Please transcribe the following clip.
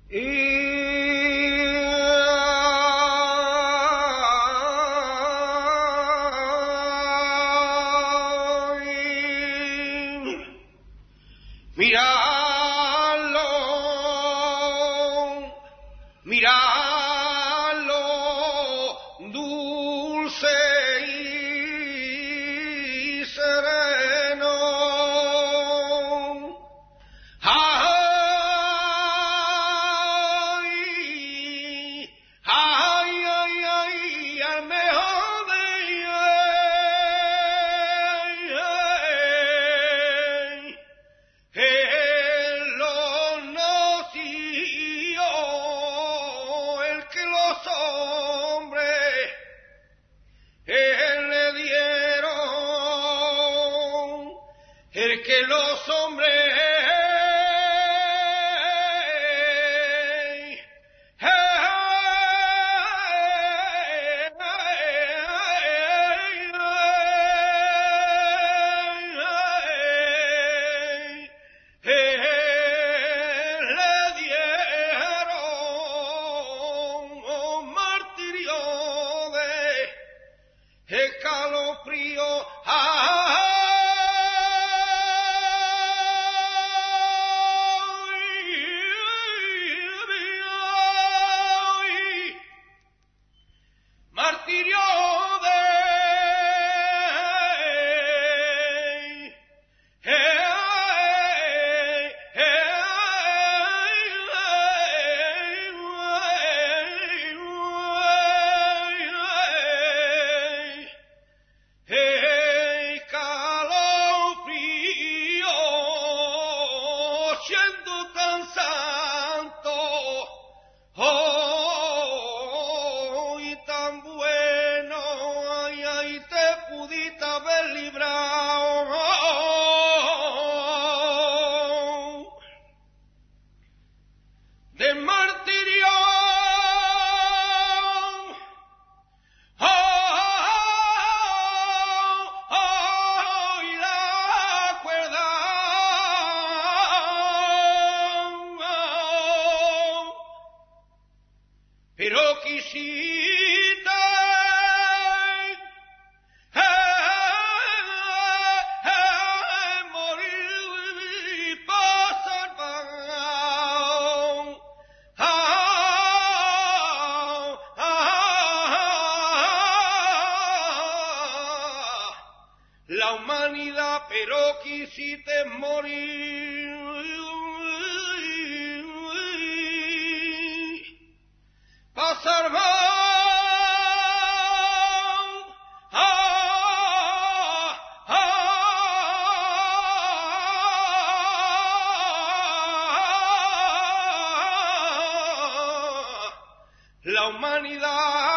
Miradlo, dulce y sereno. Ay, ay, ay, ay, al mejor de él lo nació, el que los hombres le dieron, el que los hombres escalofrío. Martirio siendo tan santo, y tan bueno, ay, ay, te pudiste haber librado de martirio. Y la cuerda, pero quisiste morir para salvar la humanidad, pero quisiste morir para salvar la humanidad.